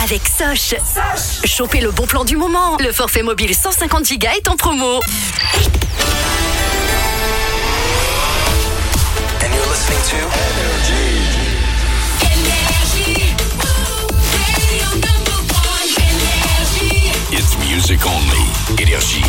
avec Soch. Chopez le bon plan du moment. Le forfait mobile 150 Go est en promo. And you're listening to Energy. It's music only. Energy.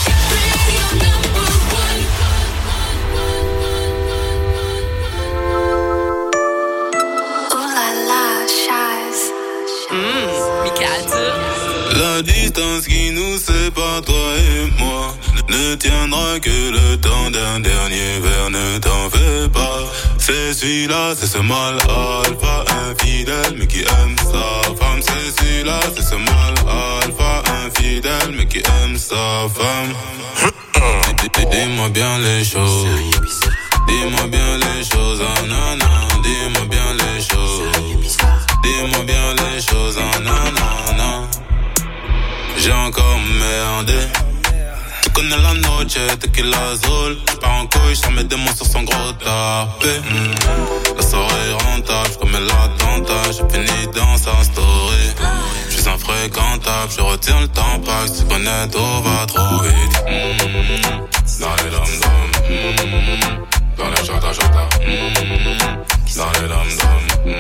La distance qui nous sépare, toi et moi, ne tiendra que le temps d'un dernier verre, ne t'en fais pas. C'est celui-là, c'est ce mal alpha infidèle, mais qui aime sa femme. C'est celui-là, c'est ce mal alpha infidèle, mais qui aime sa femme. Dis-moi bien les choses, dis-moi bien les choses, oh non, non, dis-moi bien les choses, dis-moi bien les choses, oh non, non, non. J'ai encore merdé. Tu connais la noche, tequila azul. J'pars en couille, j'en mets des mots sur son gros tapé. La soirée est rentable, j'commets l'attentat. J'ai fini dans sa story. J'suis infréquentable, je retiens le temps pas. Si tu connais tout va trop vite. Dans les dom-dom. Dans les chata-chata. Dans les dom-dom.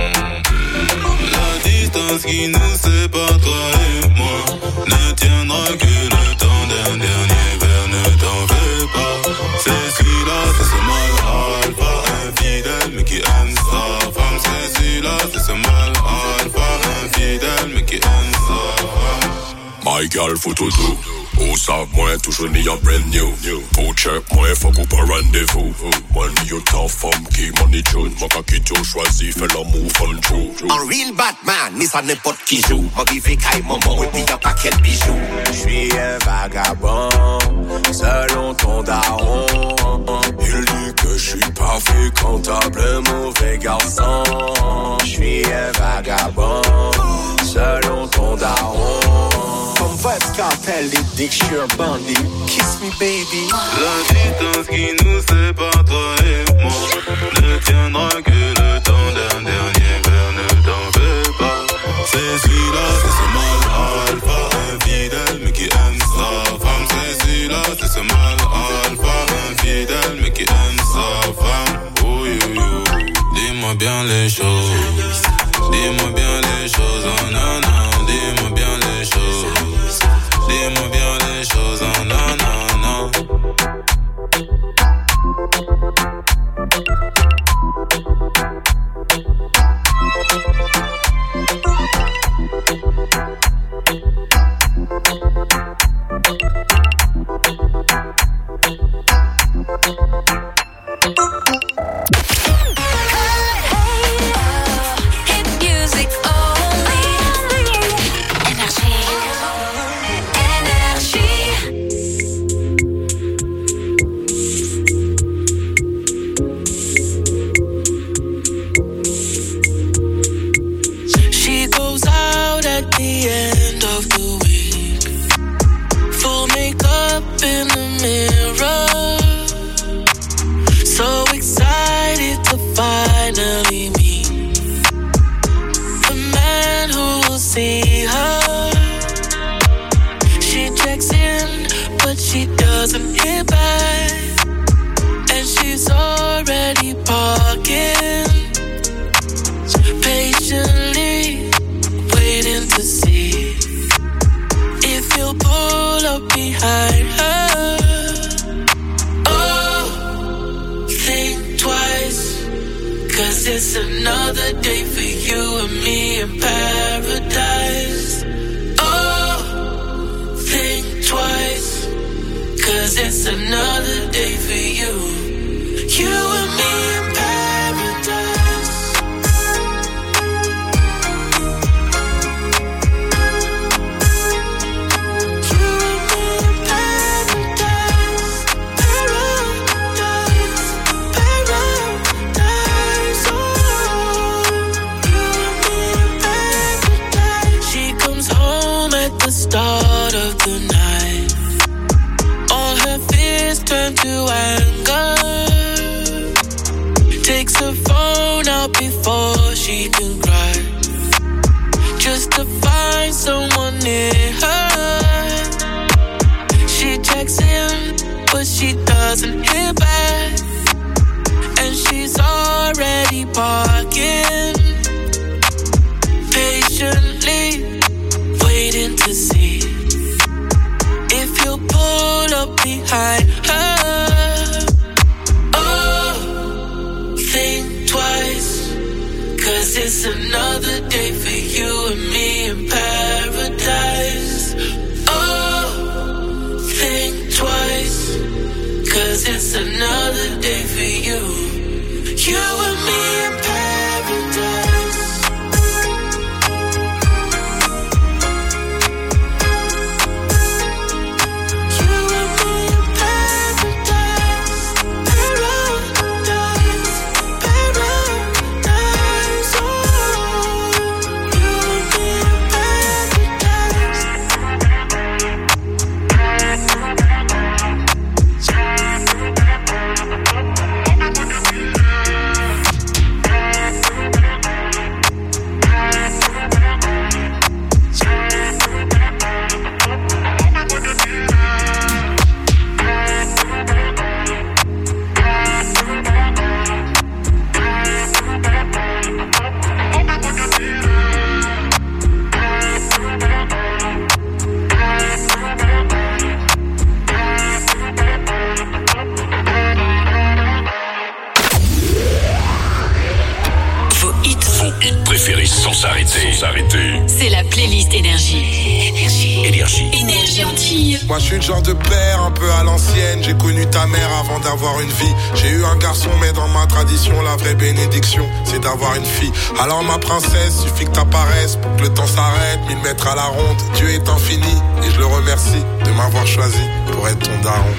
La distance qui nous sépare, toi et moi, ne tiendra que le temps d'un dernier verre, ne t'en fais pas. C'est celui-là, c'est ce mal alpha infidèle, mais qui aime sa femme. C'est celui-là, c'est ce mal alpha infidèle, mais qui aime sa femme. My girl, faut tout doux. Au sac, moi, toujours ni un brand new. Pour check, moi, faut qu'on pas rendez-vous. Money, you tough, femme, qui money tune. Moi, quand qui t'ont choisi, fait l'amour, fun true. Un real Batman, mais ça n'importe qui joue. Moi, qui fait caille maman, et puis y'a pas quel bijou. J'suis un vagabond, selon ton daron. Il dit que j'suis pas fréquentable, Mauvais garçon. J'suis un vagabond, selon ton daron. Comme Vybz Kartel, il dit que j'suis un bandit. Kiss me baby. La distance qui nous sépare, toi et moi, ne tiendra que le temps d'un dernier verre, ne t'en fais pas. C'est celui-là, c'est ce mal alpha infidèle, mais qui aime sa femme. C'est celui-là, c'est ce mal alpha infidèle, mais qui aime sa femme. Oh you, you. Dis-moi bien les choses, dis-moi bien les choses, oh non, non, dis-moi bien les choses. Dis-moi bien les choses, oh non, non, non. just to find someone near her. She checks in, but she doesn't hear back. And she's already barking, patiently waiting to see if you'll pull up behind her. Oh, think twice, 'cause it's another day for you and me in paradise. Oh, think twice, 'cause it's another day for you. You and me in paradise. You and me in paradise. Paradise. Paradise. Oh, you and me in paradise. Préféré sans s'arrêter. C'est la playlist Énergie. Énergie Antille. Moi je suis le genre de père un peu à l'ancienne. J'ai connu ta mère avant d'avoir une vie. J'ai eu un garçon mais dans ma tradition la vraie bénédiction c'est d'avoir une fille. Alors ma princesse, suffit que t'apparaisses pour que le temps s'arrête. 1000 mètres à la ronde, Dieu est infini. Et je le remercie de m'avoir choisi pour être ton daron.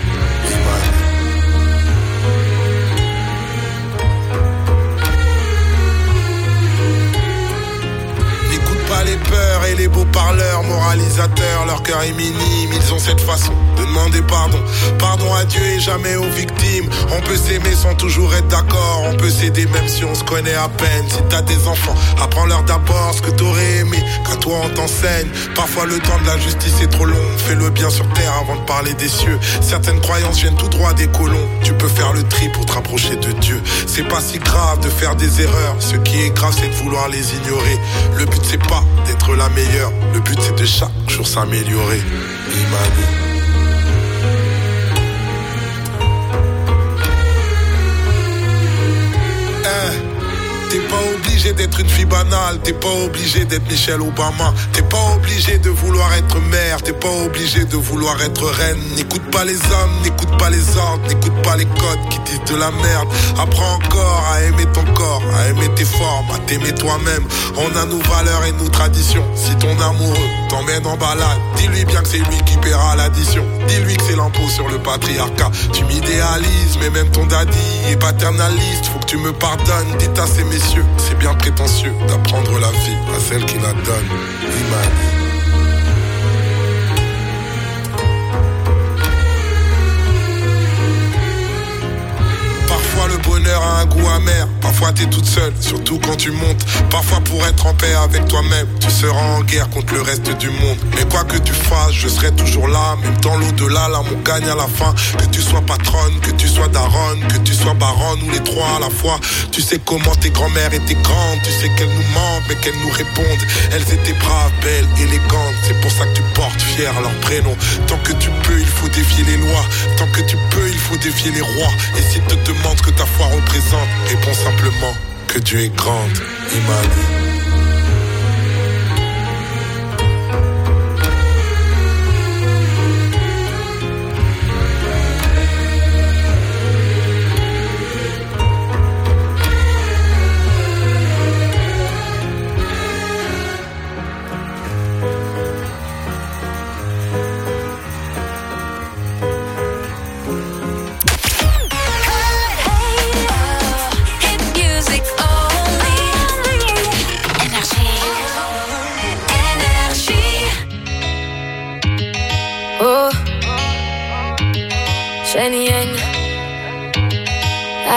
Pas les peurs et les beaux parleurs, moralisateurs, leur cœur est minime, ils ont cette façon de demander pardon. Pardon à Dieu et jamais aux victimes. On peut s'aimer sans toujours être d'accord, on peut s'aider même si on se connaît à peine. Si t'as des enfants, apprends-leur d'abord ce que t'aurais aimé, qu'à toi on t'enseigne. Parfois le temps de la justice est trop long, fais le bien sur terre avant de parler des cieux. Certaines croyances viennent tout droit des colons, tu peux faire le tri pour te rapprocher de Dieu. C'est pas si grave de faire des erreurs, ce qui est grave c'est de vouloir les ignorer. Le but c'est pas d'être la meilleure, le but c'est de chaque jour s'améliorer. Imani. T'es pas obligé d'être une fille banale, t'es pas obligé d'être Michelle Obama, t'es pas obligé de vouloir être mère, t'es pas obligé de vouloir être reine. N'écoute pas les hommes, n'écoute pas les ordres, n'écoute pas les codes qui disent de la merde. Apprends encore à aimer ton corps, à aimer tes formes, à t'aimer toi-même. On a nos valeurs et nos traditions. Si ton amoureux t'emmène en balade, dis-lui bien que c'est lui qui paiera l'addition. Dis-lui que c'est l'impôt sur le patriarcat. Tu m'idéalises, mais même ton daddy est paternaliste. Faut que tu me pardonnes, dites à ces messieurs, c'est bien prétentieux d'apprendre la vie à celle qui la donne. Imani. Parfois le bonheur a un goût amer, parfois t'es toute seule, surtout quand tu montes. Parfois pour être en paix avec toi-même, tu seras en guerre contre le reste du monde. Mais quoi que tu fasses, je serai toujours là, même dans l'au-delà, là on gagne à la fin. Que tu sois patronne, que tu sois daronne, que tu sois baronne ou les trois à la fois. Tu sais comment tes grand-mères étaient grandes, tu sais qu'elles nous mentent mais qu'elles nous répondent. Elles étaient braves, belles, élégantes, c'est pour ça que tu portes fier leur prénom. Tant que tu peux, il faut défier les lois, tant que tu peux, il faut défier les rois. Et s'ils te demandent ce que ta foi représente, réponds simplement que Dieu est grande. Imani.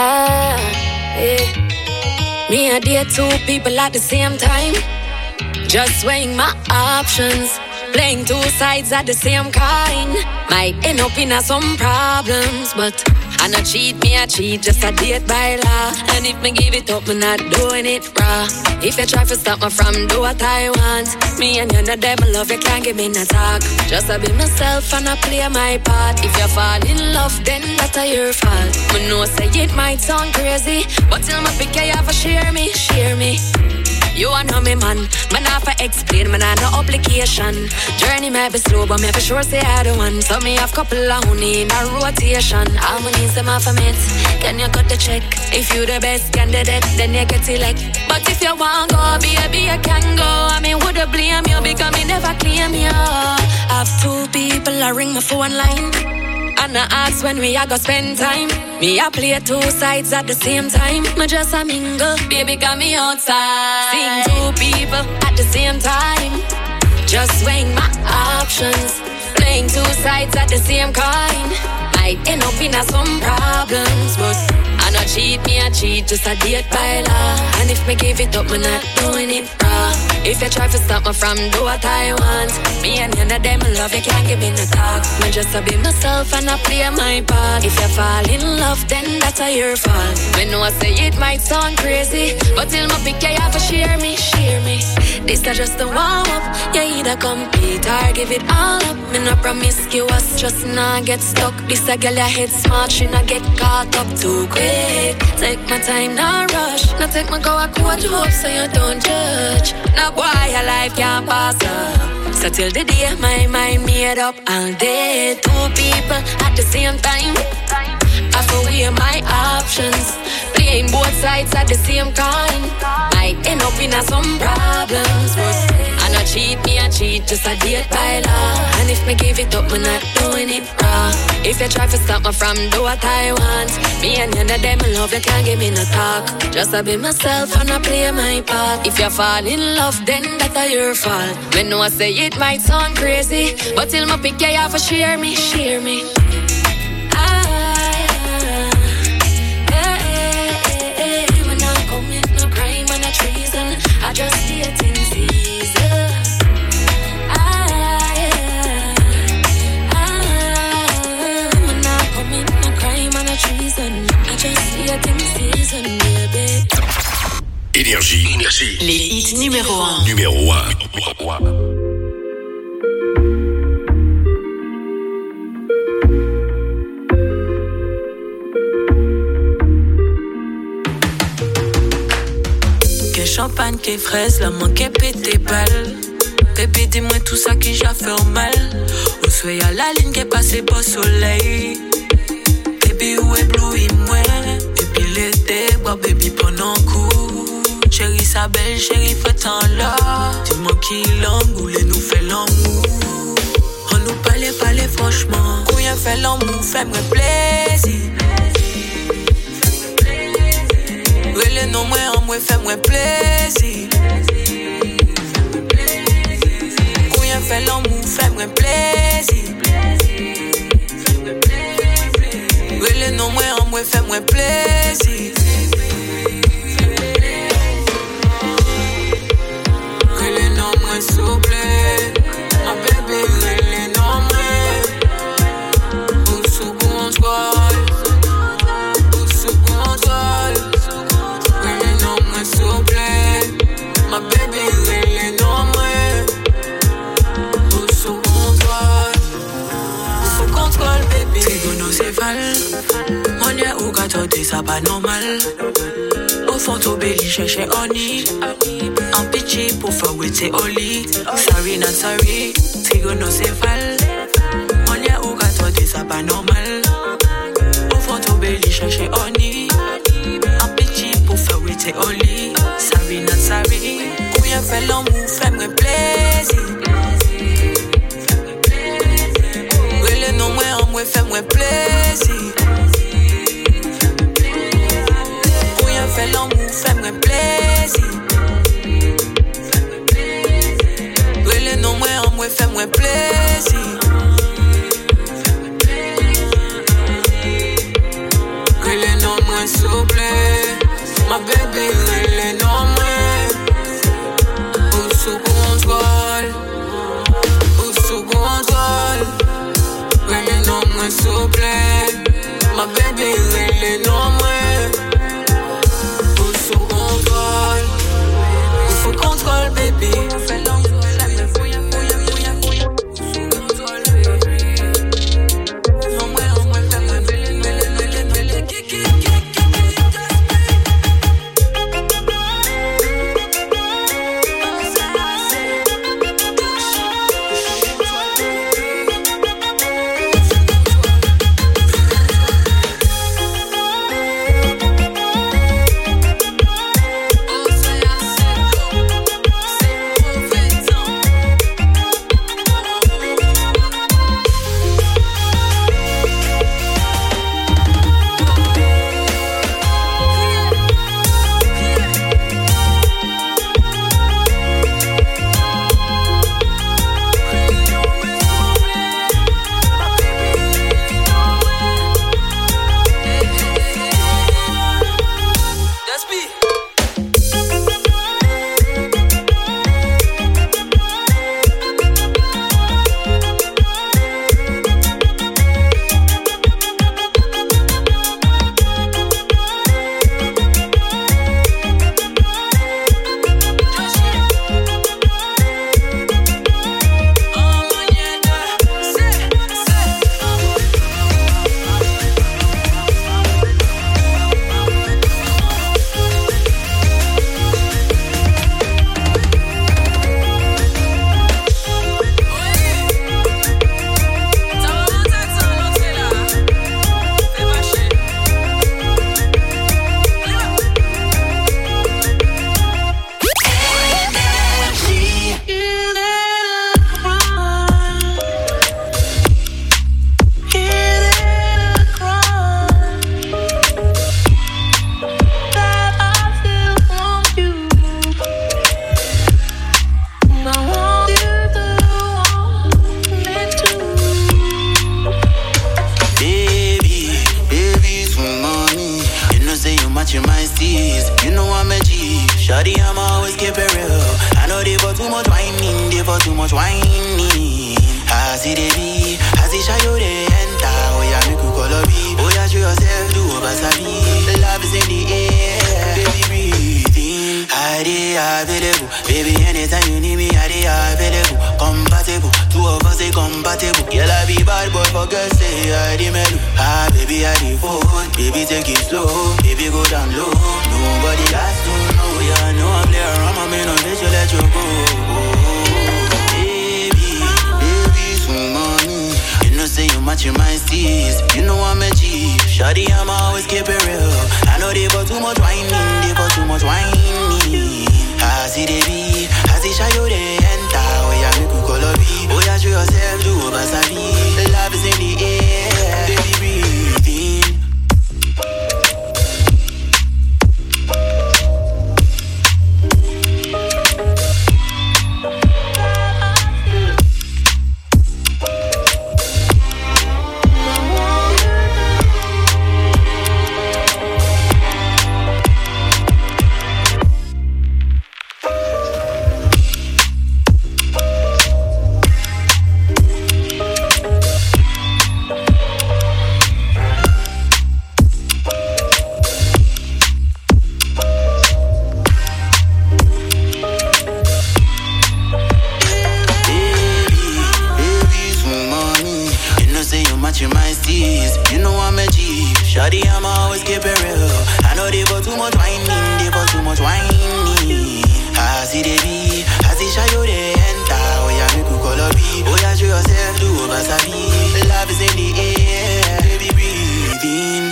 Me and dear two people at the same time. Just weighing my options, playing two sides at the same coin. Might end up in some problems, but I not cheat, me I cheat, just a date by law. And if me give it up, me not doing it raw. If you try to stop me from do what I want, me and you know them love, you can't give me no talk. Just I be myself and I play my part. If you fall in love, then that's your fault. Me know say it might sound crazy, but till my pick you have to share me, share me. You are know me man have to explain, man I no obligation. Journey may be slow, but me for sure say I the one. So me have couple of honey in a rotation. Harmonies them off a mate, can you cut the check? If you the best candidate, then you get select. But if you want go, baby you can go. I mean woulda blame you because me never claim you. Have two people I ring my phone line, and I ask when we a go spend time. Me a play two sides at the same time. Me just a mingle, baby got me outside. Seeing two people at the same time. Just weighing my options, playing two sides at the same coin. Might end up in some problems, but I not cheat, me I cheat, just a date by law. And if me give it up, me not doing it raw. If you try to stop me from do what I want, me and you know them love, you can't give me no talk. Me just a be myself and I play my part. If you fall in love, then that's your fault. Me know I say it might sound crazy, but till my pick you have to share me, share me. This is just a warm up, you either compete or give it all up. Me no promiscuous, just not get stuck. This a girl your head smart, she not get caught up too quick. Take my time, not rush. Now take my go a quote hope so you don't judge. Now why your life can't pass up. So till the day my mind made up, I'll date two people at the same time. I for weigh my options, playing both sides at the same coin. Might end up in some problems, but I not cheat, me I cheat, just a date by law. And if me give it up, me not doing it raw. If you try to stop me from do what I want, me and you know them love, you can't give me no talk. Just I be myself and I play my part. If you fall in love, then that's your fault. Me know I say it might sound crazy, but till my pick you have to share me, share me. I just dating season. I'm not commit no crime and a treason. I just dating season, baby. Énergie. Les hits numéro 1. Numéro 1. Champagne qui fraise, la main qui pété balle. Bébé, dis-moi tout ça qui j'ai fait mal. Où soit à la ligne qui est passée beau soleil. Baby, où est bleu, moi. Depuis l'été, bois baby pendant coup. Chérie, sa belle, chérie, fait tant là. Dis-moi qui l'angoule nous fait l'amour. On nous parlait franchement. Où y'a fait l'amour, fais-moi plaisir. Le nom moi en moi fait moi plaisir. Combien fait l'amour fait moi plaisir. Le nom moi en moi fait moi plaisir. Le nom moi souple. Ma bébé le nom moi. Ou sous contrôle. Ou sous contrôle. Souple, ma baby, elle est normale. Sous contrôle, sous contrôle, baby. Trigonocéphale, on est au gâteau, ça pas normal. Au fond, au belly, chercher honey. En pitié pour faire waiter au lit. Sorry, not sorry. Trigonocéphale, on est au gâteau, ça pas normal. Au fond, au belly, chercher honey. En pitié pour faire waiter au lit. Sorry, not sorry. Où y'a fait l'amour, fais-moi plaisir. Oui, le nom, moi, en moi, fais-moi plaisir. Où y'a fait l'amour, fais-moi plaisir. Oui, le nom, moi, en moi, fais-moi plaisir. Oui, le nom, moi, souple. Ma baby, elle est normale. Ou sous contrôle. much whining. I see the beat, I see show you the enter. Oh yeah, make you call a beat. Oh yeah, show yourself, do a basabi. Love is in the air, baby breathe in. I dey available, baby anytime you need me, I dey available. Compatible, two of us say compatible. Girl I be bad boy for girls say I dey mellow. Ah baby I dey phone, baby take it slow, baby go down low. Nobody got to know, yeah I know I'm there. I'm a man on this, you let you go. Say you matching my steez. You know I'm a G. Shawty, I'm always keep it real. I know they for too much whining, they for too much whining. I see the beat, I see show you the enter. Oh yeah, make you call a beat. Oh yeah, show yourself, do a basabi. Love is in the air, baby breathe in. Shawty, I'm always keep it real. I know they for too much whining, they for too much whining. I see the beat, I see show you the enter. Oh yeah, make you call a beat. Oh yeah, show yourself, do a basabi. Love is in the air, baby breathe in.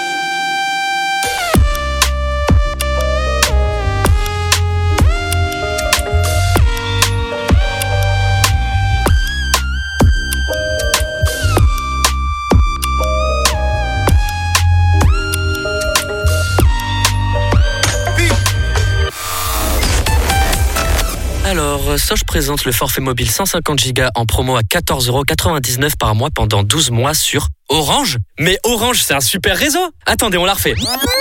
Alors, Soch présente le forfait mobile 150 Go en promo à 14,99€ par mois pendant 12 mois sur Orange. Mais Orange, c'est un super réseau. Attendez, on la refait.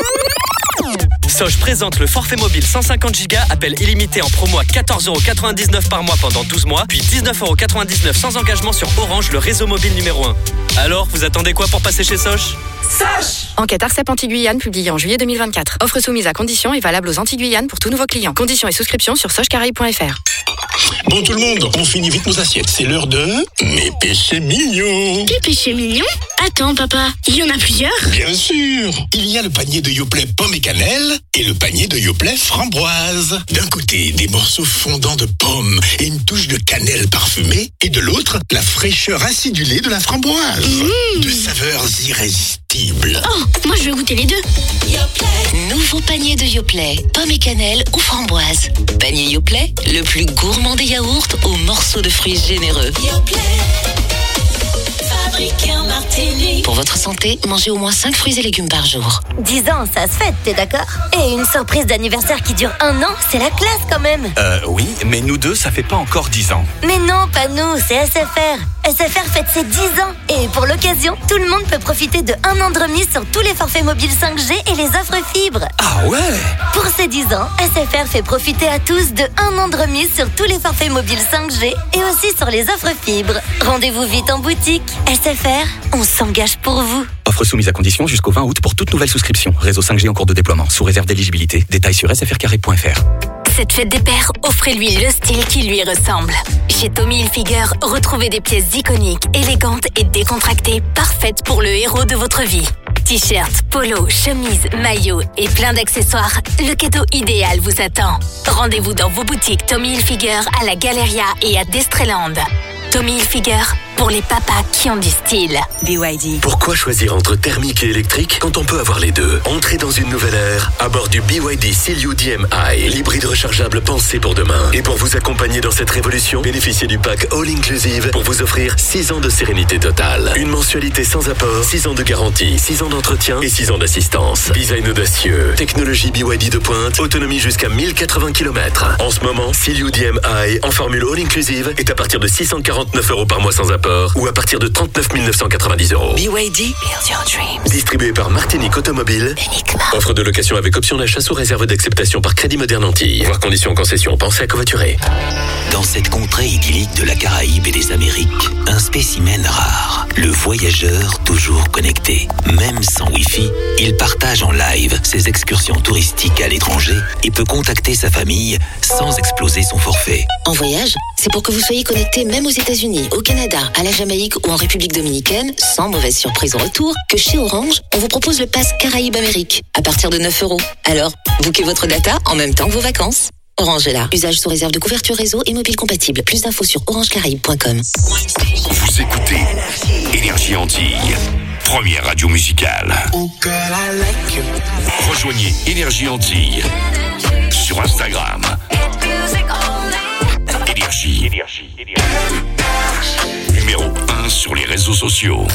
Soch présente le forfait mobile 150 Go, appel illimité en promo à 14,99€ par mois pendant 12 mois, puis 19,99€ sans engagement sur Orange, le réseau mobile numéro 1. Alors, vous attendez quoi pour passer chez Soch ? Soch ! Enquête Arcep Anti-Guyane publiée en juillet 2024. Offre soumise à conditions et valable aux Anti-Guyane pour tous nouveaux clients. Conditions et souscriptions sur sochcaraïbes.fr. Bon tout le monde, on finit vite nos assiettes. C'est l'heure de mes péchés mignons. Des péchés mignons ? Attends papa, il y en a plusieurs ? Bien sûr. Il y a le panier de Yoplait pomme et cannelle et le panier de Yoplait framboise. D'un côté, des morceaux fondants de pommes et une touche de cannelle parfumée. Et de l'autre, la fraîcheur acidulée de la framboise. Deux saveurs irrésistibles. Oh, moi je veux goûter les deux. Yoplait. Nouveau panier de Yoplait, pommes et cannelle ou framboise. Panier Yoplait, le plus gourmand des yaourts aux morceaux de fruits généreux. Yoplait. Fabriqué en Martinique. Pour votre santé, mangez au moins 5 fruits et légumes par jour. 10 ans, ça se fête, t'es d'accord ? Et une surprise d'anniversaire qui dure 1 an, c'est la classe quand même. Oui, mais nous deux, ça fait pas encore 10 ans. Mais non, pas nous, c'est SFR. SFR fête ses 10 ans. Et pour l'occasion, tout le monde peut profiter de 1 an de remise sur tous les forfaits mobiles 5G et les offres fibres. Ah ouais ? Pour ces 10 ans, SFR fait profiter à tous de 1 an de remise sur tous les forfaits mobiles 5G et aussi sur les offres fibres. Rendez-vous vite en boutique. SFR, on s'engage pour vous. Offre soumise à condition jusqu'au 20 août pour toute nouvelle souscription. Réseau 5G en cours de déploiement, sous réserve d'éligibilité. Détails sur sfrcarré.fr. Cette fête des pères, offrez-lui le style qui lui ressemble. Chez Tommy Hilfiger, retrouvez des pièces iconiques, élégantes et décontractées, parfaites pour le héros de votre vie. T-shirts, polos, chemises, maillots et plein d'accessoires, le cadeau idéal vous attend. Rendez-vous dans vos boutiques Tommy Hilfiger à la Galeria et à Destreland. Tommy Hilfiger, pour les papas qui ont du style. BYD. Pourquoi choisir entre thermique et électrique quand on peut avoir les deux ? Entrez dans une nouvelle ère à bord du BYD Seal DM-i, l'hybride rechargeable pensé pour demain. Et pour vous accompagner dans cette révolution, bénéficiez du pack All Inclusive pour vous offrir 6 ans de sérénité totale. Une mensualité sans apport, 6 ans de garantie, 6 ans d'entretien et 6 ans d'assistance. Design audacieux, technologie BYD de pointe, autonomie jusqu'à 1080 km. En ce moment, Seal DM-i en formule All Inclusive est à partir de 649€ par mois sans apport. support ou à partir de 39 990 €. BYD, build your dreams. Distribué par Martinique Automobile. Offre de location avec option d'achat sous réserve d'acceptation par Crédit Moderne Antilles. Voir conditions en concession. Pensez à covoiturer. Dans cette contrée idyllique de la Caraïbe et des Amériques, un spécimen rare, le voyageur toujours connecté. Même sans Wi-Fi, il partage en live ses excursions touristiques à l'étranger et peut contacter sa famille sans exploser son forfait. En voyage, c'est pour que vous soyez connecté même aux États-Unis, au Canada, à la Jamaïque ou en République dominicaine, sans mauvaise surprise au retour, que chez Orange, on vous propose le pass Caraïbes-Amérique à partir de 9 €. Alors, bookez votre data en même temps que vos vacances. Orange est là. Usage sous réserve de couverture réseau et mobile compatible. Plus d'infos sur orangecaraïbes.com. Vous écoutez Énergie Antilles, première radio musicale. Rejoignez Énergie Antilles sur Instagram. Énergie. Numéro 1 sur les réseaux sociaux.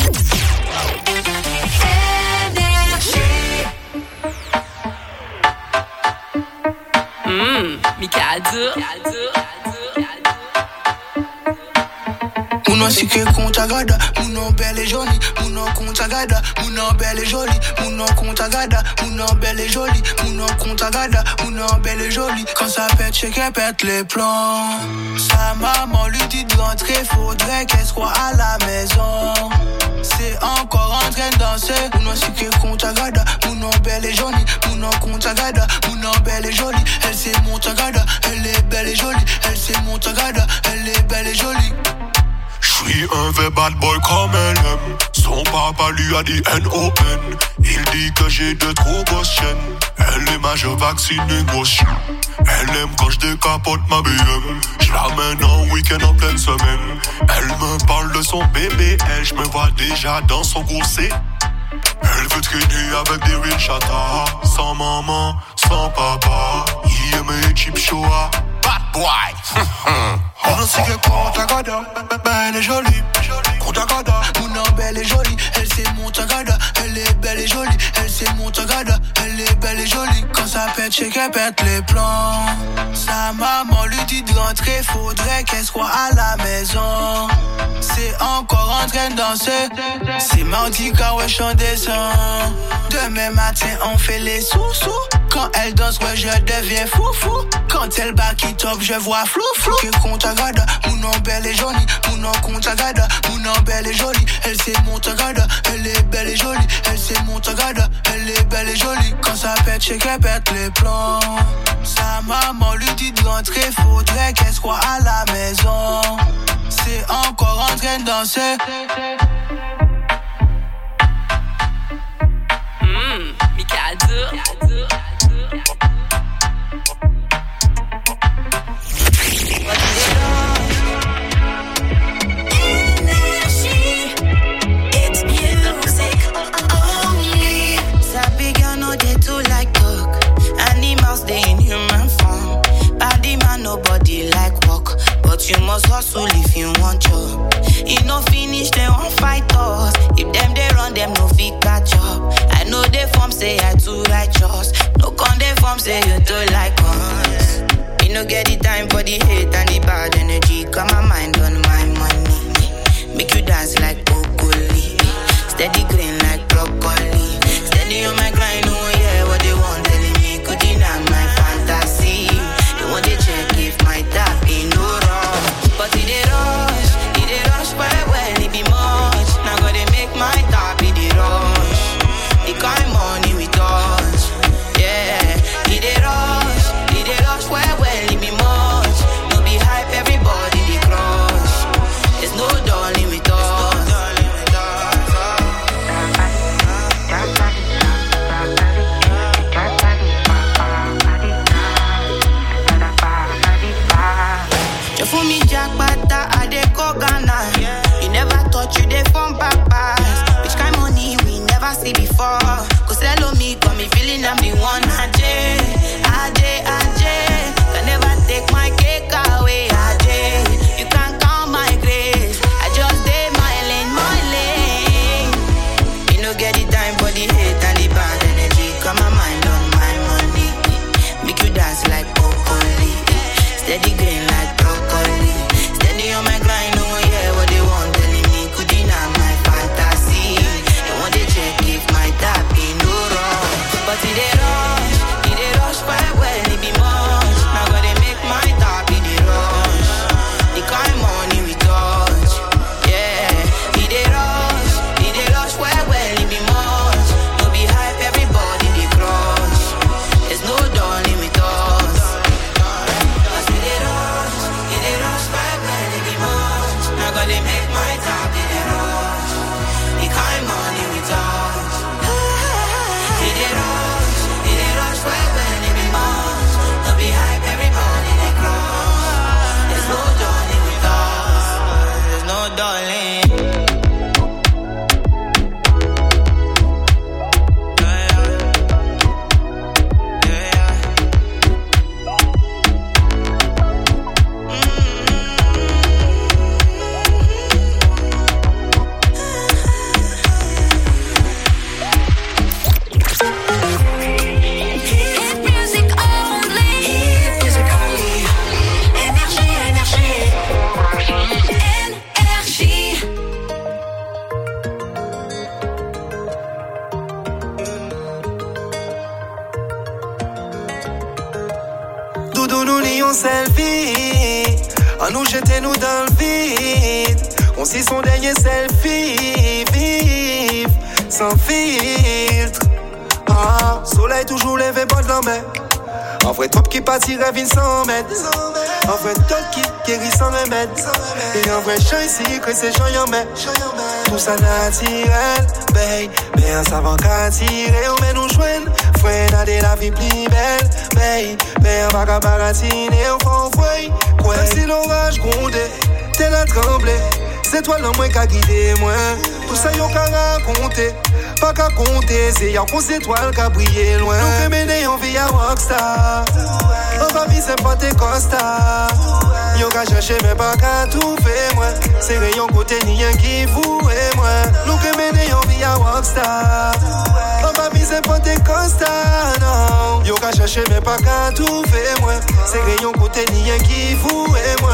Muno si che conta gada, muno belle jolie, muno conta gada, muno belle jolie, muno conta gada, muno belle jolie, muno conta gada, muno belle jolie. Quand ça pète, c'est qu'elle pète les plombs. Sa maman lui dit de rentrer, faudrait qu'elle soit à la maison. C'est encore en train de danser. Muno si che conta gada, muno belle jolie, muno conta gada, muno belle jolie. Elle c'est mon tagada, elle est belle et jolie, elle c'est mon tagada, elle est belle et jolie. J'suis un vrai bad boy comme elle aime. Son papa lui a dit N-O-N. Il dit que j'ai de trop grosses chaînes. Elle est majeure vaccinée grosse chien. Elle aime quand j'décapote ma BM. J'lamène en week-end en pleine semaine. Elle me parle de son bébé. Elle, j'me vois déjà dans son gousset. Elle veut traîner avec des real chatas. Sans maman, sans papa. Il aime les cheap show. Bad boy. On sait que conta gada, belle et jolie. Conta gada, mon belle et jolie. Elle c'est mon tagada, elle est belle et jolie. Elle c'est mon tagada, elle est belle et jolie. Quand ça pète, c'est qu'elle pète les plans. Sa maman lui dit de rentrer, faudrait qu'elle soit à la maison. C'est encore en train de danser. C'est mardi car ouais j'en descends. Demain matin on fait les sous-sous. Quand elle danse ouais je deviens fou-fou. Quand elle bat qui top je vois flou-flou. Que conta gada, mon belle et jolie. Mon conta gada, mon belle et jolie. Elle c'est mon tagada, elle est belle et jolie. Elle c'est mon tagada, elle est belle et jolie. Quand ça pète, c'est qu'elle pète les plombs. Sa maman lui dit de rentrer, faudrait qu'elle soit à la maison. C'est encore en train de danser. You must hustle if you want job. If no finish, they won't fight us. If them they run, them no fit catch up. I know they form say I too righteous. No con they form say you too like us. Me no get the time for the hate and the bad energy. Got my mind on my money. Make you dance like broccoli. Steady green like broccoli. Steady on my grind, oh yeah, what they want telling me could deny my fantasy. They want to check if my tap ain't no wrong. But it dey rush, well, it be much. Now gotta make my top, it dey rush. The kind money we touch, yeah. It dey rush, well, it be much. No be hype, everybody dey crush. my top, did it rush? The kind money we touch. Did it rush right when it be much. Don't be hype, everybody they crush. There's no darling with us. There's no darling. Selfie, à nous jeter nous dans le vide. On s'y son dernier selfie, vive, sans filtre. Ah, soleil toujours levé, bas de la mer. En vrai top qui partirait vite 100 mètres. En vrai top qui guérit sans remède. Et en vrai chat ici que c'est gens y'en met. Tout ça naturel, babe. Mais en savant qu'à tirer, on met nous joindre. Frère n'a de la vie plus belle, babe. Mais en va baratiner, on fait fouille. Même si l'orage grondé, t'es là tremblé. C'est toi l'homme qui a guidé moi. Tout ça y'en qu'à raconter. Pas qu'à compter, c'est y'a qu'on étoile qui a brillé loin. Nous féminés, on vit à Rockstar. On va vivre, c'est pas tes costards. Y'en qu'à chercher, mais pas qu'à tout faire, moi. C'est rayon côté, ni un qui vous et moi. Nous féminés, on vit à Rockstar. On va vivre, c'est pas tes costards, non. Y'en qu'à chercher, mais pas qu'à tout faire, moi. C'est rayon côté, ni un qui vous et moi.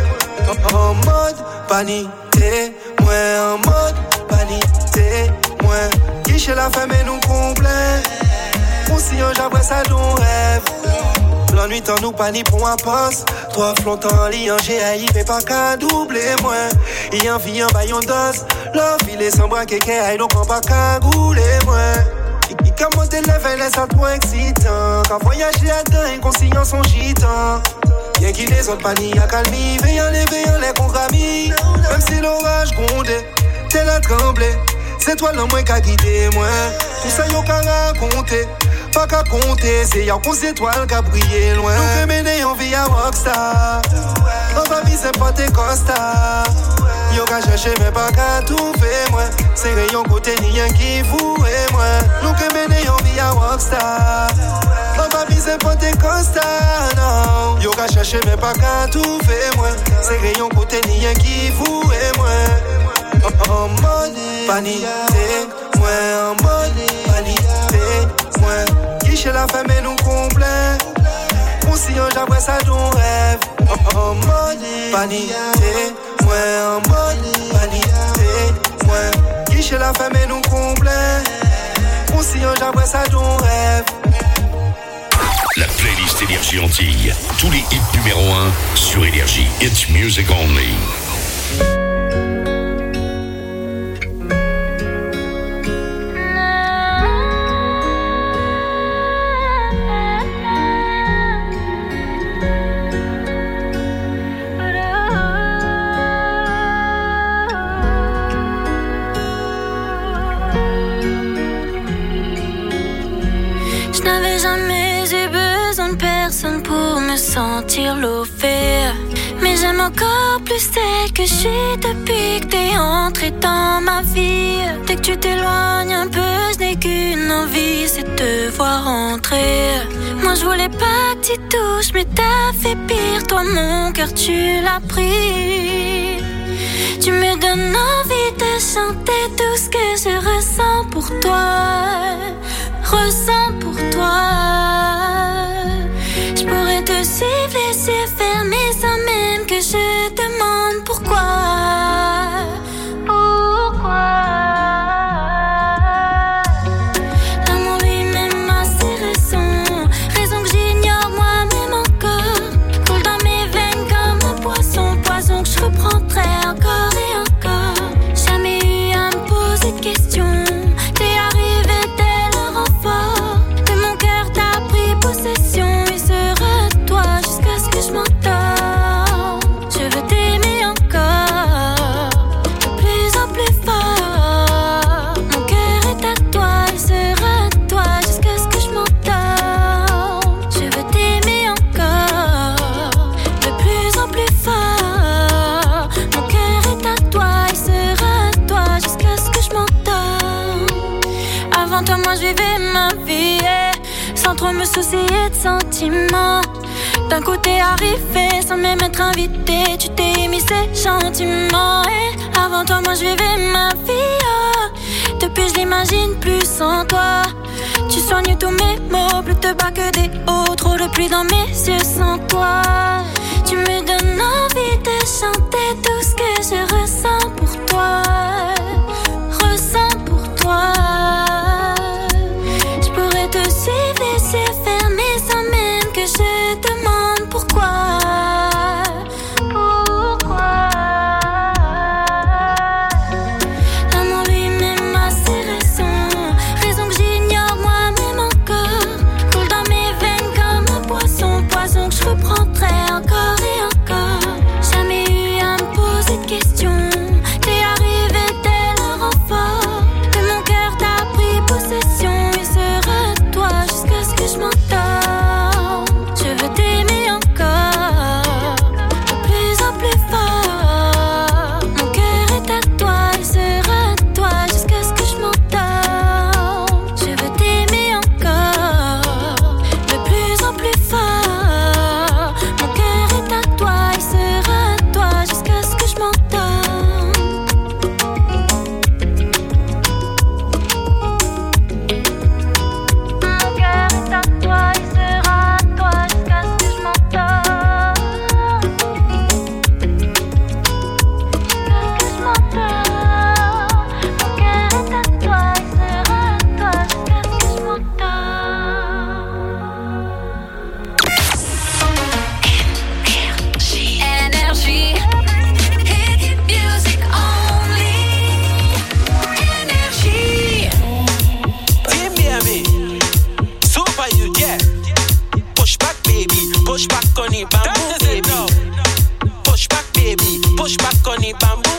En mode vanité, moi, en mode vanité. Qui chez la femme et nous complet. On s'y en j'abresse ça nos rêves. L'ennui t'en nous pas ni pour un poste. Toi flottant lit en GAI mais pas qu'à doubler moi. Il y en vie en baillon d'os. L'offre il est sans bras quelqu'un aïe donc on pas qu'à gouler moi. Il comme monter level et ça trop excitant. Quand voyager là-dedans inconscient son gitan. Bien qu'il les autres pas ni à calmi. Veillant les contramis. Même si l'orage grondé, t'es là tremblé. C'est toi l'homme qui a guidé moi. Tout ça y'en qu'à raconter. Pas qu'à compter, c'est y'a qu'on étoile qui a brillé loin. Nous féminés, on vit à Rockstar. On va vivre, c'est pas tes costards. Y'en qu'à chercher, mais pas qu'à tout faire moi. C'est rayon côté, ni un qui vous et moi. Nous féminés, on vit à Rockstar. On va vivre, c'est pas tes costards, non. Y'en qu'à chercher, mais pas qu'à tout faire moi. C'est rayon côté, ni un qui vous et moi. En mode vanité, moi en mode vanité, moi qui chez la femme et nous complet. On s'y en j'abresse ça ton rêve. En mode vanité, moi en mode vanité, moi qui chez la femme et nous complet. On s'y en j'abresse ça ton rêve. La playlist Énergie Antilles. Tous les hits numéro 1 sur Énergie. It's music only. Pour me sentir lovée. Mais j'aime encore plus celle que je suis depuis que t'es entré dans ma vie. Dès que tu t'éloignes un peu, je n'ai qu'une envie, c'est de te voir entrer. Moi je voulais pas que tu touches, mais t'as fait pire. Toi mon cœur tu l'as pris. Tu me donnes envie de chanter tout ce que je ressens pour toi. Ressens pour toi. Je pourrais te suivre les yeux fermés sans même que je demande pourquoi. Pourquoi? L'amour lui-même a ses raisons. Raisons que j'ignore moi-même encore. Coule dans mes veines comme un poisson. Poison que je reprendrai encore et encore. Jamais eu à me poser de questions. T'es arrivé dès le renfort. De mon cœur t'as pris possession. Je m'entends, je veux t'aimer encore. moi je vivais ma vie, sans trop me soucier de sentiments. D'un côté arrivé, sans même être invité, tu t'es émissé gentiment. Et avant toi, moi je vivais ma vie, depuis je l'imagine plus sans toi. Tu soignes tous mes maux, plus de bas que des hauts. Trop de pluie dans mes yeux sans toi. Tu me donnes envie de chanter tout ce que je ressens pour toi. Ressens pour toi. Je pourrais te suivre les yeux fermés sans même que je demande pourquoi. L'amour lui-même a ses raisons que j'ignore moi-même encore. Coule dans mes veines comme un poison que je reprendrai encore et encore. Jamais eu à me poser de questions. T'es arrivé tel un renfort. De mon cœur t'as pris possession. Il sera toi jusqu'à ce que je m'entende. Je veux t'aimer encore, de plus en plus fort. Mon cœur est à toi, il sera à toi jusqu'à ce que je m'entende. Je veux t'aimer encore, de plus en plus fort. Mon cœur est à toi, il sera à toi jusqu'à ce que je m'entende. Mon cœur est à toi, il sera à toi jusqu'à ce que je m'entende. Jusqu'à ce que je m'entende. Mon cœur est à toi, il sera à toi jusqu'à ce que je m'entende. Énergie. Hit music only. Énergie. Team Miami, super you, yeah. Push back, baby, push back on the bamboo, baby. Push back, baby, push back on the bamboo.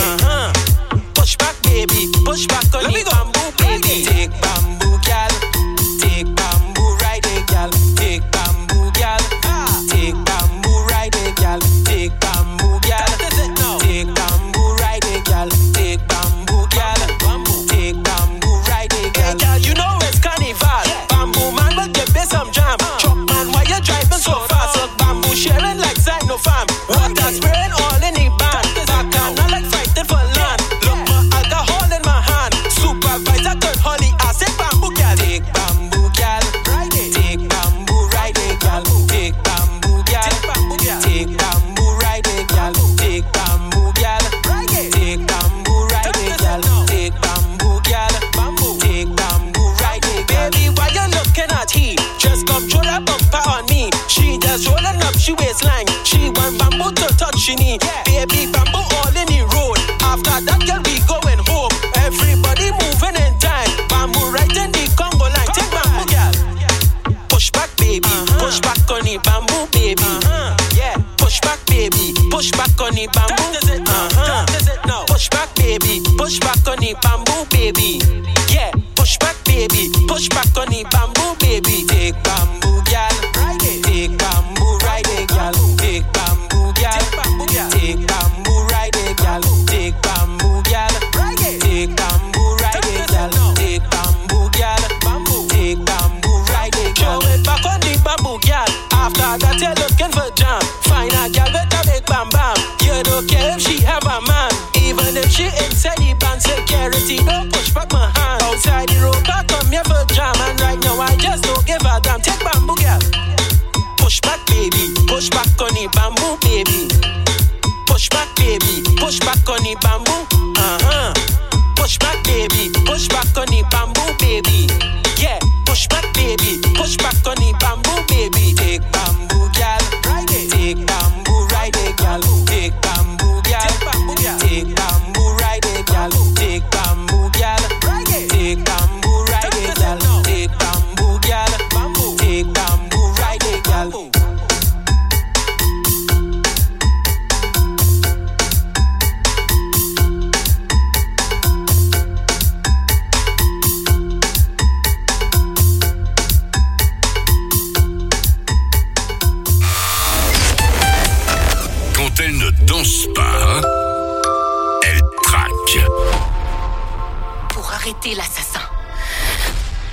Push back, baby, push back on the bamboo, baby. Take bamboo, gal. Take bamboo, ride it, gal. Take bamboo, gal. Take bamboo, ride it, gal. Take bamboo, gal. Take bamboo, ride it, gal. Take bamboo, gal. Take bamboo, ride it, gal. Hey, gal, you know it's carnival. Bamboo man will give me some jam. Truck man, why you driving so fast? Look, bamboo sharing like Sinopharm. Water spraying all in the band. Back not like fighting for land. Look, my alcohol in my hand. Supervisor could holly. I said bamboo, gal. Take bamboo, gal. Take bamboo, ride it, gal. Take bamboo, gal. Take bamboo, ride it, gal. Take bamboo, gal. Take bamboo, ride it, gal. Take bamboo, gal. Take bamboo, ride it, baby. Why you looking at he? Just come throw that bumper on me. She just rolling up, she waistline. She want bamboo to touch she knee. Baby, bamboo all in the road. After that, girl, we going home. Everybody moving in time. Bamboo right in the Congo line. Take bamboo, girl. Push back, baby. Push back on the bamboo, baby. Yeah. Push back, baby. Push back on the bamboo. Push back, baby. Push back on the bamboo, baby. Yeah. Push back, baby. Push back on the bamboo, baby. Take bamboo, girl. Take bamboo, ride it, girl. Take bamboo, girl. Take bamboo, ride it, girl. Take bamboo, girl. Take bamboo, ride it, girl. Take bamboo, girl. Take bamboo, ride it, girl. Throw it back on the bamboo, girl. After that, you're looking for jam. Find a girl with a big bam bam. You don't care if she have a man. Even if she inside the band, security don't push back my hand. Outside the road, I come here for jam. And right now, I just don't give a damn. Take bamboo, girl. Push back, baby. Push back on the bamboo, baby. Push back, baby. Push back on the bamboo. Push back, baby. Push back on the bamboo, baby. Yeah. Push back, baby. Push back on the bamboo, baby. Take bamboo, girl. Take bamboo, ride it, girl. Take bamboo, girl. Take bamboo, ride it, girl. Take bamboo, girl. Take bamboo, ride it, girl. Take bamboo, girl. Take bamboo, ride it, girl. Elle ne danse pas, elle traque. Pour arrêter l'assassin,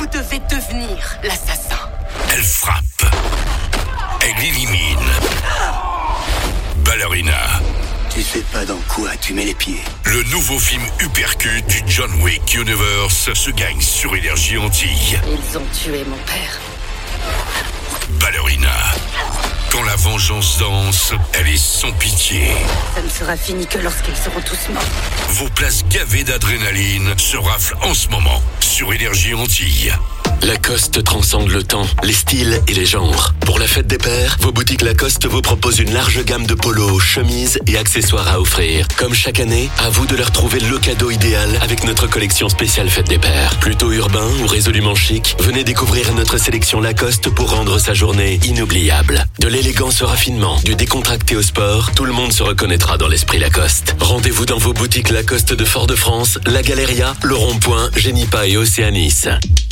devez devenir l'assassin. Elle frappe. Elle élimine. Ballerina. Tu sais pas dans quoi tu mets les pieds. Le nouveau film Uppercut du John Wick Universe se gagne sur Énergie Antilles. Ils ont tué mon père. Ballerina. Quand la vengeance danse, elle est sans pitié. Ça ne sera fini que lorsqu'ils seront tous morts. Vos places gavées d'adrénaline se raflent en ce moment sur Énergie Antilles. Lacoste transcende le temps, les styles et les genres. Pour la fête des pères, vos boutiques Lacoste vous proposent une large gamme de polos, chemises et accessoires à offrir. Comme chaque année, à vous de leur trouver le cadeau idéal avec notre collection spéciale fête des pères. Plutôt urbain ou résolument chic, venez découvrir notre sélection Lacoste pour rendre sa journée inoubliable. De l'élégance au raffinement, du décontracté au sport, tout le monde se reconnaîtra dans l'esprit Lacoste. Rendez-vous dans vos boutiques Lacoste de Fort-de-France, La Galéria, Le Rond-Point, Génipa et Océanis.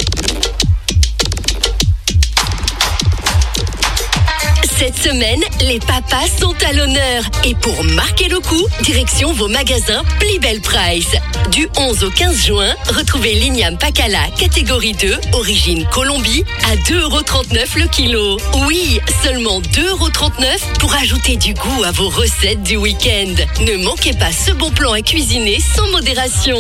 Cette semaine, les papas sont à l'honneur. Et pour marquer le coup, direction vos magasins Plus Belle Price. Du 11 au 15 juin, retrouvez l'igname Pacala catégorie 2, origine Colombie, à 2,39€ le kilo. Oui, seulement 2,39€ pour ajouter du goût à vos recettes du week-end. Ne manquez pas ce bon plan à cuisiner sans modération.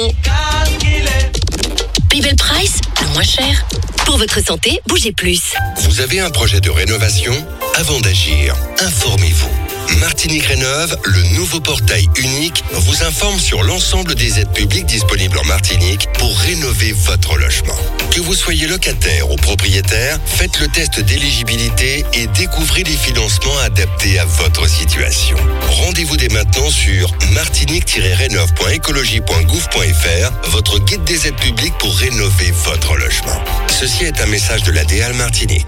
Plus Belle Price, le moins cher. Pour votre santé, bougez plus. Vous avez un projet de rénovation ? Avant d'agir, informez-vous. Martinique Rénov', le nouveau portail unique, vous informe sur l'ensemble des aides publiques disponibles en Martinique pour rénover votre logement. Que vous soyez locataire ou propriétaire, faites le test d'éligibilité et découvrez les financements adaptés à votre situation. Rendez-vous dès maintenant sur martinique-rénov.écologie.gouv.fr, votre guide des aides publiques pour rénover votre logement. Ceci est un message de l'ADL Martinique.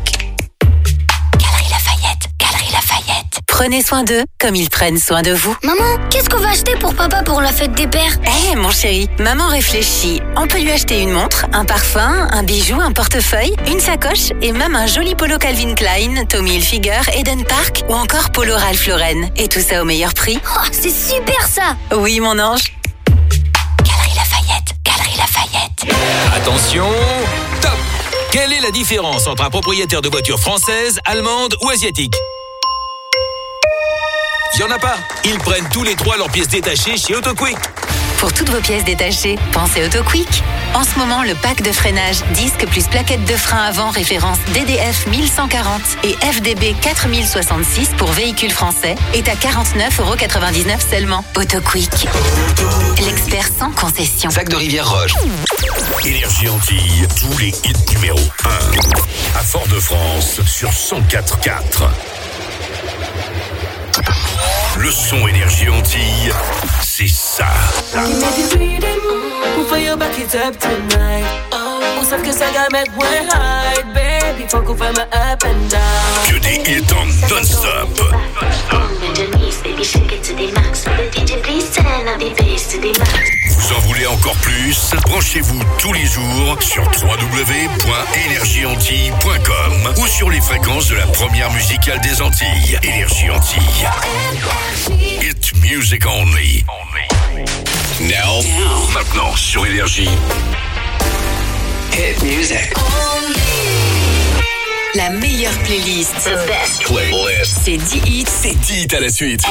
Prenez soin d'eux comme ils prennent soin de vous. Maman, qu'est-ce qu'on va acheter pour papa pour la fête des pères? Mon chéri, maman réfléchit. On peut lui acheter une montre, un parfum, un bijou, un portefeuille, une sacoche et même un joli polo Calvin Klein, Tommy Hilfiger, Eden Park ou encore polo Ralph Lauren. Et tout ça au meilleur prix. Oh, c'est super ça! Oui, mon ange. Galerie Lafayette. Attention, top! Quelle est la différence entre un propriétaire de voiture française, allemande ou asiatique? Il y en a pas. Ils prennent tous les trois leurs pièces détachées chez AutoQuick. Pour toutes vos pièces détachées, pensez AutoQuick. En ce moment, le pack de freinage disque plus plaquette de frein avant référence DDF 1140 et FDB 4066 pour véhicules français est à 49,99€ seulement. AutoQuick. L'expert sans concession. Sac de Rivière Roche. Énergie Antilles, tous les hits numéro 1. À Fort-de-France sur 104.4. Le son Énergie Antilles, c'est ça. Que des hits en non-stop. Vous en voulez encore plus? Branchez-vous tous les jours sur www.energieantilles.com ou sur les fréquences de la première musicale des Antilles. Énergie Antilles. Hit music only. Now. Maintenant sur Énergie. Hit music. La meilleure playlist. The best playlist. C'est 10 hits. C'est 10 hits à la suite.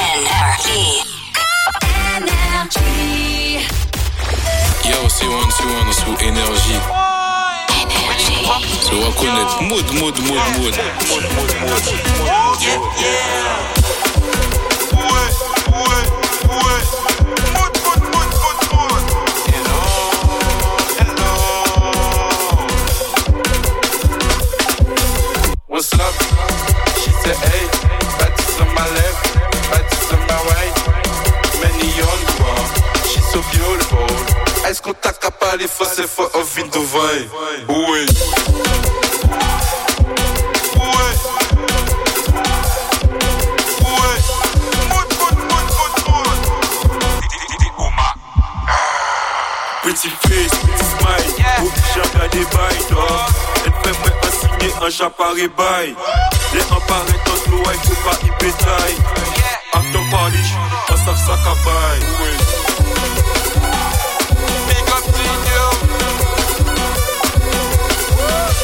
Yo, c'est one sous énergie. Se reconnaître. Mood. What's up? She said, hey, bâtisse on my left, bâtisse on my right. Many on toi, she's so beautiful. Est-ce qu'on t'a capé les faces for a window vibe? Oui. Petit face, petit smile, j'en ai des bails, toi. Elle fait moi assigner un chapari bail. Les apparaît dans l'eau, il faut pas y pétaille. After party, on s'en sac à bail. Big up to you.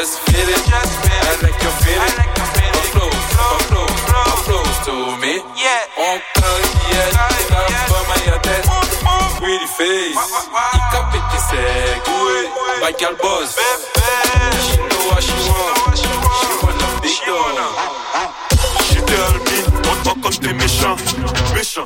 just feel it. I like your feeling. Come close to me. On carrière, la femme à la tête. Pretty face, il capite tes secs. By girl boss, she know what she want. She want a big dog. She tell me, on va quand t'es méchant. Méchant.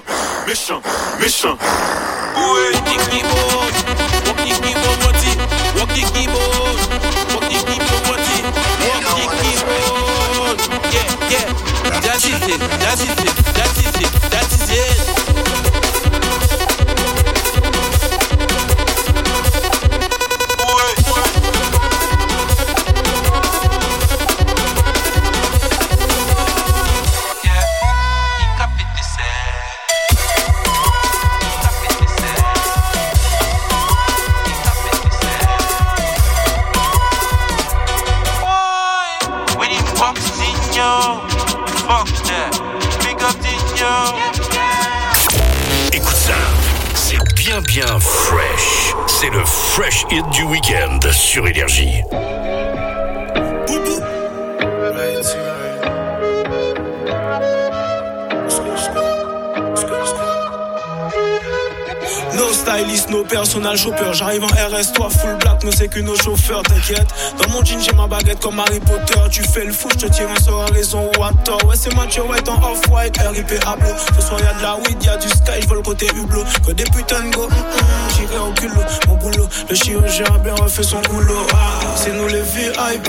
Walk the keyboard, walk the keyboard, walk the keyboard, walk the keyboard, walk the keyboard. Yeah, that is it. Écoute ça, c'est bien fresh. C'est le Fresh Hit du week-end sur Énergie. No stylist, no personal shopper. J'arrive en RS, toi full black, mais c'est que nos chauffeurs, t'inquiète. Dans mon jean, j'ai ma baguette comme Harry Potter. Tu fais le fou, je te tire un sort à raison ou à tort. Ouais, c'est Mathieu White en off-white, RIP Ablo. Ce soir, y'a de la weed, y'a du sky, j'vole le côté hublot. Que des putains de go, j'irai au culot. Mon boulot, le chirurgien a bien refait son boulot. C'est nous les VIP.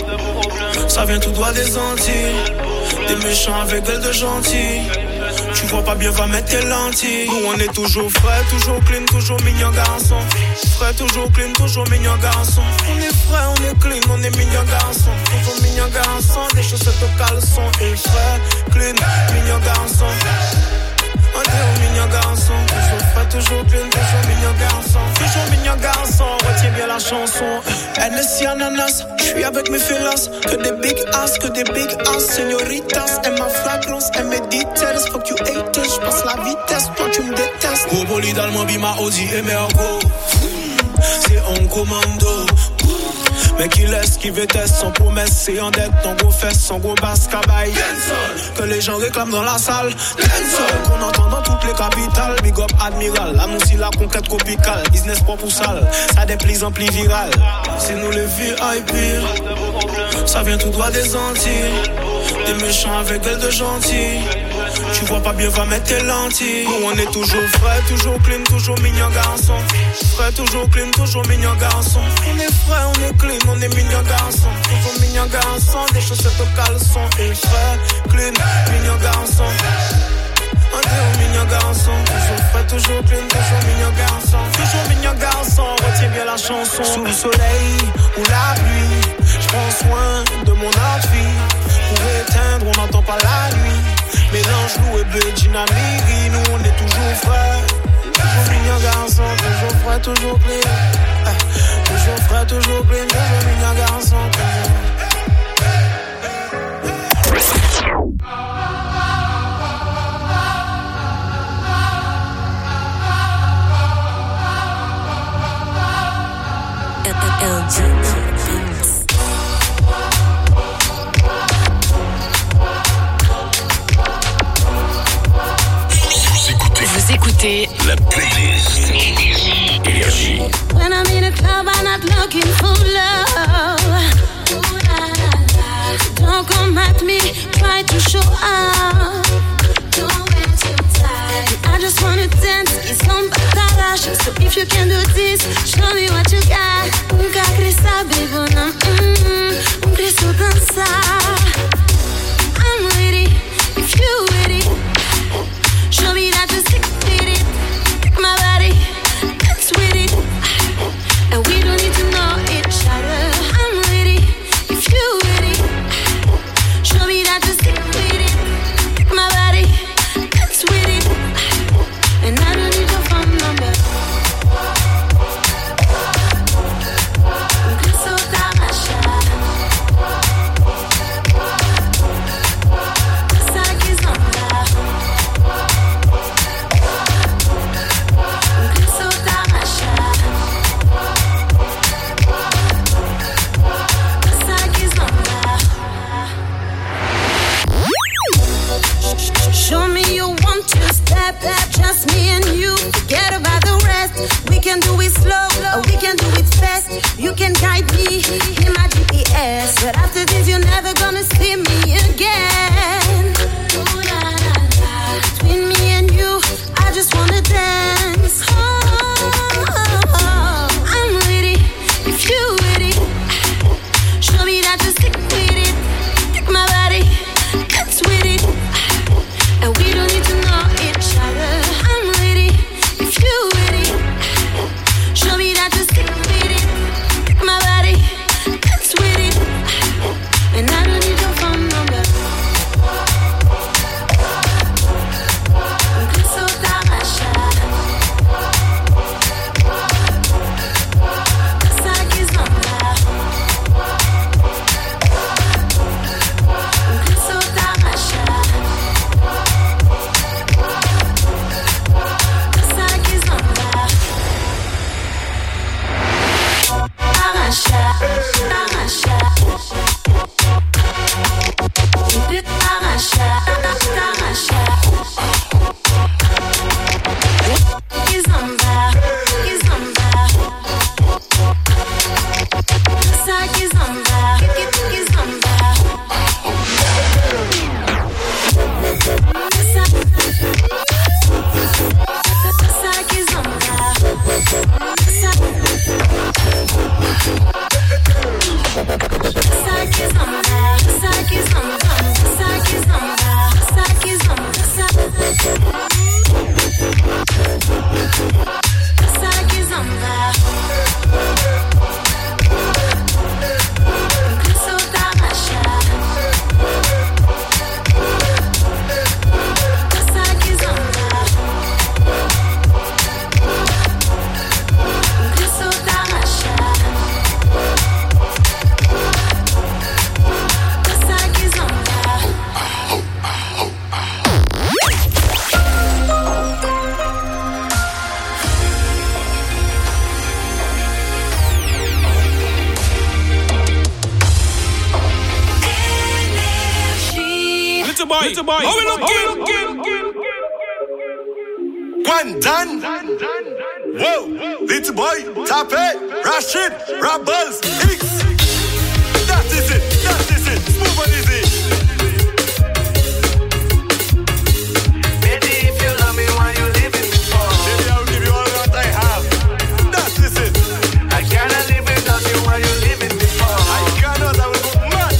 Ça vient tout droit des Antilles. Des méchants avec gueule de gentils. Tu vois pas bien, va mettre tes lentilles. Nous on est toujours frais, toujours clean, toujours mignon garçon. Frais, toujours clean, toujours mignon garçon. On est frais, on est clean, on est mignon garçon. Toujours mignon garçon, des chaussettes au caleçon. Et frais, clean, mignon garçon. On est mignon garçon. Toujours frais, toujours clean, toujours mignon garçon. Toujours mignon garçon, retiens bien la chanson. NSC ananas, j'suis avec mes fellas. Que des big ass, señoritas. Et ma fragrance, et mes details. Fuck you haters, j'passe la vitesse, toi tu me détestes. Gros bolide allemand, bima, Audi et Mergo. C'est en commando. Mec il laisse, qui veut test sans promesse. C'est en dette, en gros fesses, en gros basse cabaye. Que les gens réclament dans la salle. Qu'on entend dans toutes les capitales. Big up admiral, annonce la conquête tropicale. Business propre ou sale, ça déplis ampli viral. C'est nous les VIP. Ça vient tout droit des Antilles. Des méchants avec gueule de gentils. Tu vois pas bien, va mettre tes lentilles. Nous on est toujours frais, toujours clean, toujours mignon garçon. Frais, toujours clean, toujours mignon garçon. On est frais, on est clean, on est mignon garçon. Toujours mignon garçon, des chaussettes au caleçon. Et frais, clean, mignon garçon. On est mignon garçon. Toujours frais, toujours clean, toujours mignon garçon. Toujours mignon garçon, retiens bien la chanson. Sous le soleil ou la pluie, j'prends soin de mon outfit. Pour éteindre, on n'entend pas la nuit. Mélange loup et bleu, dynamiri. Nous on est toujours frais. Toujours mignon garçon, toujours frais, toujours clean. Toujours frais, toujours clean, toujours mignon garçon. Vous écoutez la playlist Énergie. When I'm in a club, I'm not looking for love. Don't come at me, try to show up. I just wanna dance, it's on garage. So if you can do this, show me what you got. Nunca queria saber, bona. Queria dançar. I'm with it, if you with it. Show me that you stick with it. My body, that's with it. And we don't need to know each other. I'm with it, if you with it. Show me that you stick with it. My body, that's with it. And I don't need your phone number. So boy. How we looking? Guantan. Whoa, little boy, Tape, Rashid, Rebels, X. That is it. Smooth and easy. Baby, if you love me, why you leaving me for? Baby, I'll give you all that I have. That is it. I cannot live without you, why you leaving me for? I cannot, I will go mad.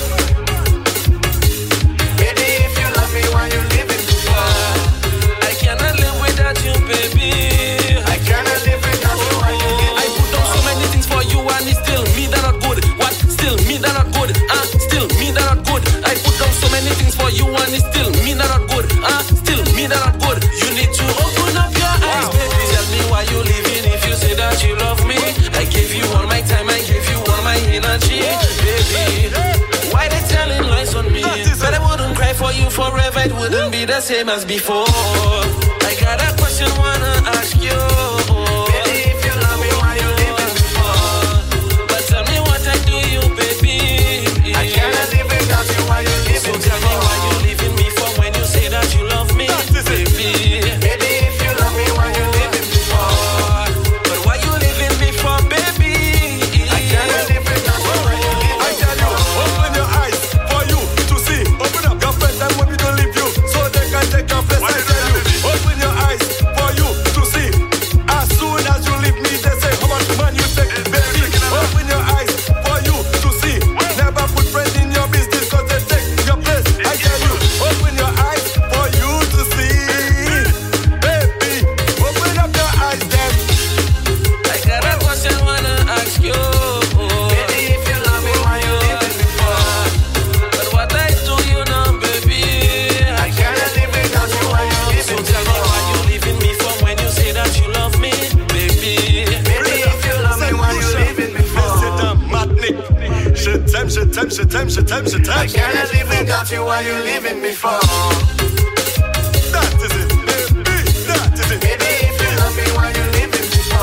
Baby, if you love me, why you leaving me for? I cannot live without you, baby. I cannot live without you, why you leaving me for? I put down so many things for you and it's still me that not good. What? Still me that not good. Still me that not good. I put down so many things for you and it's still me that not good. Still me that not good. You need to open up your eyes, baby. Tell me why you leaving if you say that you love me. I gave you all my time, I gave you all my energy, baby. Why they telling lies on me? But I wouldn't cry for you forever, it wouldn't be the same as before. I got a question wanna ask you. Baby, if you love me, why you leaving me for? But tell me what I do you, baby. I cannot live without you, why you leaving So me tell me for? why you leaving me for when you say that you love me, baby. Baby, if you love me, why you leaving me for? But why you leaving me for, baby? I cannot live without you, why you leaving me for? I tell you, open your eyes for you to see. Open up your friends and when we don't leave you, so they can take your place. I tell you, open your eyes for you to see. As soon as you leave me, they say how much man you take, baby. Open your eyes for you to see. Never put friends in your business 'cause they take your place. I tell you, open your eyes for you to see, baby. Open up your eyes, then. I got a question wanna ask you. Baby, if you love me, why you leaving me for? But what I do you know, baby? I cannot live without you, why you So leaving me tell me why for? you leaving me for when you say that you love me, baby. Baby, if you love me, why you leaving me for? C'est un matnik. Je t'aime. I cannot live without you, why you leaving me for? That is it, baby. That is it. Baby, if you love me, why you leaving me for?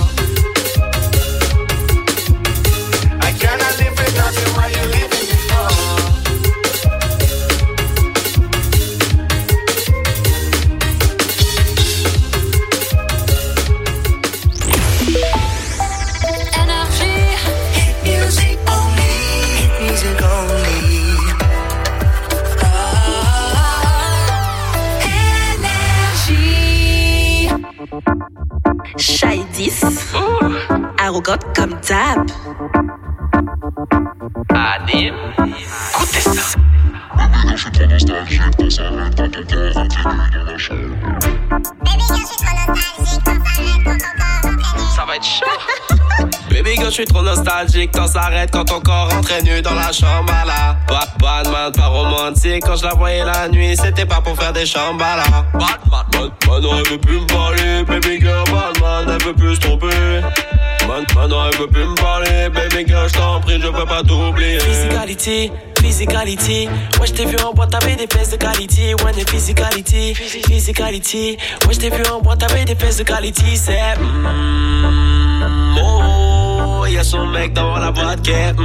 I cannot live without you, why you leaving me for? Énergie, hit music only. Hit music only. Énergie. Shydis, arrogante comme d'hab. Anim, écoutez ça. Je suis trop nostalgique, quand ça arrête quand ton corps rentre nu dans la chambre. Ça va être chaud. Baby girl, je suis trop nostalgique. Quand ça s'arrête, quand ton corps rentrait nu dans la chambre à la. Batman, pas romantique. Quand je la voyais la nuit, c'était pas pour faire des chambres à la. Batman, elle veut plus me parler. Baby girl, Batman, elle veut plus se tromper. Maintenant elle veut plus me parler. Baby girl, je t'en prie, je peux pas t'oublier. Physicality, ouais je t'ai vu en boîte, t'avais des fesses de qualité. Ouais des physicality, ouais je t'ai vu en boîte, t'avais des fesses de qualité. C'est oh, y'a son mec dans la boîte qui est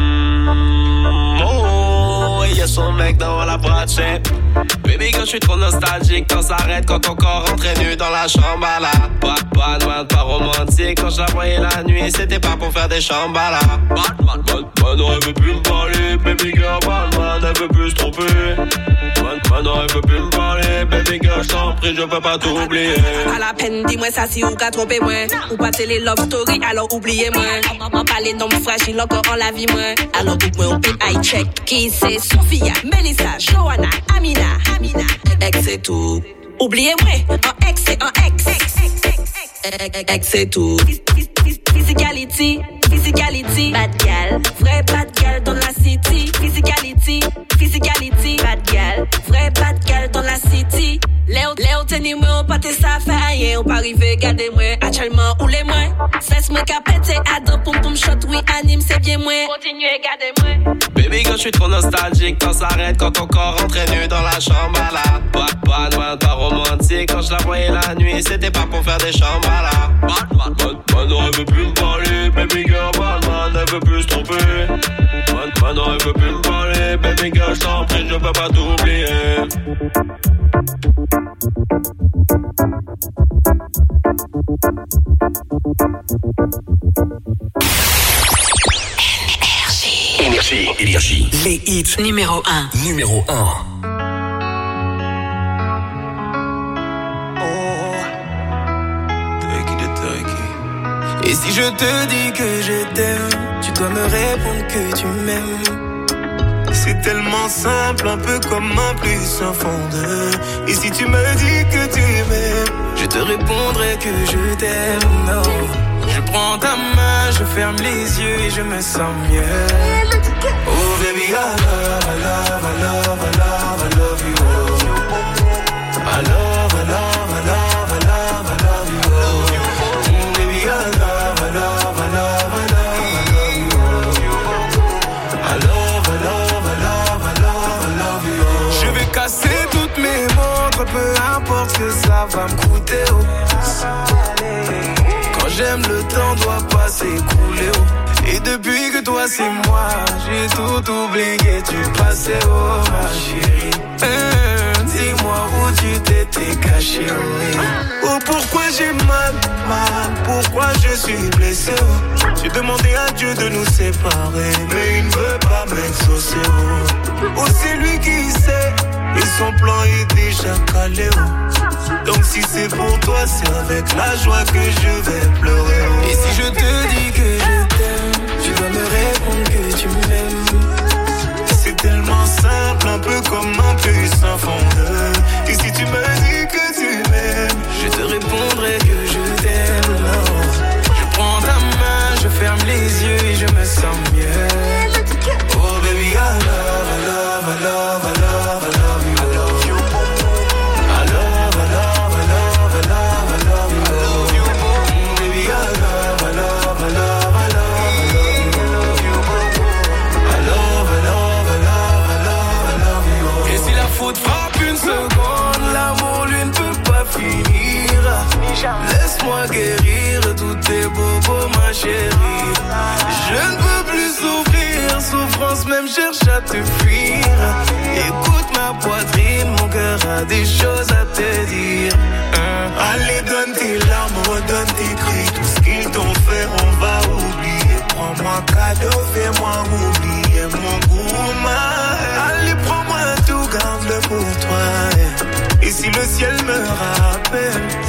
oh, y'a son mec dans la boîte, c'est baby girl, je suis trop nostalgique. Quand ça s'arrête, quand ton corps rentrait nu dans la chambre à la. Batman, pas romantique. Quand je la voyais la nuit, c'était pas pour faire des chambres à la. Batman, elle veut plus me parler. Baby girl, Batman, elle veut plus se tromper. Maintenant elle veut plus me parler. Baby girl, je t'en prie, je peux pas t'oublier. À la peine, dis-moi ça si ou qu'a trompé moi. Ou pas les love story, alors oubliez-moi. M'en parler d'homme fragile encore en la vie moi. Alors book-moi au high check. Qui c'est Sophia, Melissa, Johanna, Amina. Ex c'est tout. Oubliez-moi, en ex c'est en ex. Ex c'est tout. Physicality, bad gal. Vrai bad gal dans la city. Physicality, bad gal. Vrai bad gal dans la city. Léo tenez-moi, on pas ça fait rien. On pas arriver, gardez-moi. Actuellement, ou les moins. Cesse moi qu'à péter, adore, poum shot, oui, anime, c'est bien moins. Continuez, gardez-moi. Baby girl, je suis trop nostalgique. Quand ça s'arrête, quand ton corps rentrait nu dans la chambre à la. Batman, pas romantique. Quand je la voyais la nuit, c'était pas pour faire des chambres à la. Batman, elle veut plus me parler. Baby girl, Batman, elle veut plus se tromper. Maintenant elle veut plus me parler. Baby girl, je t'en prie, je peux pas t'oublier. Énergie. Les hits numéro 1. Numéro 1. Et si je te dis que je t'aime, tu dois me répondre que tu m'aimes. C'est tellement simple, un peu comme un plus un fond de. Et si tu me dis que tu m'aimes, je te répondrai que je t'aime. Oh. Je prends ta main, je ferme les yeux et je me sens mieux. Oh baby, I love you. I love you. Baby, I love you. Je vais casser toutes mes montres, peu importe ce que ça va me coûter. Quand j'aime, le temps doit pas s'écouler. Et depuis que toi c'est moi, j'ai tout oublié du passé, oh ma chérie. Dis-moi où tu t'étais caché, oh pourquoi j'ai mal, pourquoi je suis blessé, oh. J'ai demandé à Dieu de nous séparer, mais il ne veut pas m'exaucer, oh c'est lui qui sait, et son plan est déjà calé, oh. Donc si c'est pour toi, c'est avec la joie que je vais pleurer, oh. Et si je te dis que je t'aime, tu dois me répondre que tu m'aimes. C'est tellement simple, un peu comme un plus un fond de. Et si tu me dis que tu m'aimes, je te répondrai que je t'aime. Oh. Je prends ta main, je ferme les yeux et je me sens mieux. Oh baby, I love you. Frappe une seconde, l'amour lui ne peut pas finir. Laisse-moi guérir tous tes bobos, ma chérie. Je ne peux plus souffrir, souffrance même cherche à te fuir. Écoute ma poitrine, mon cœur a des choses à te dire. Allez, donne tes larmes, donne tes cris. Tout ce qu'ils t'ont fait, on va oublier. Prends-moi cadeau, fais-moi oublier mon gourmand. Allez, prends-moi tout, garde-le pour toi. Et si le ciel me rappelle,